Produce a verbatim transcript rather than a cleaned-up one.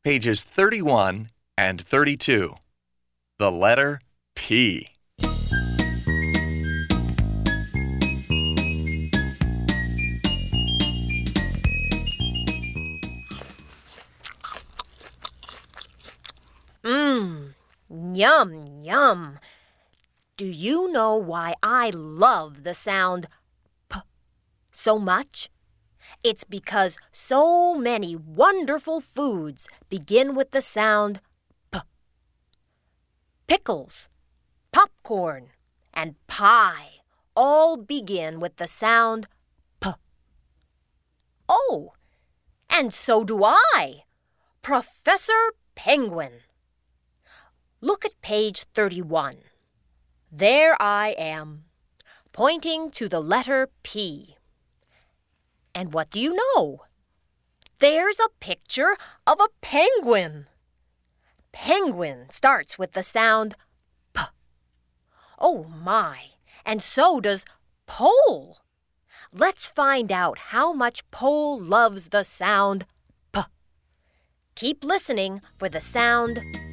Pages thirty-one and thirty-two. The letter P. Mmm, yum, yum. Do you know why I love the sound P so much? It's because so many wonderful foods begin with the sound P. Pickles, popcorn, and pie all begin with the sound P. Oh, and so do I, Professor Penguin. Look at page thirty-one. There I am, pointing to the letter P. And what do you know? There's a picture of a penguin. Penguin starts with the sound P. Oh my, and so does pole. Let's find out how much Pole loves the sound P. Keep listening for the sound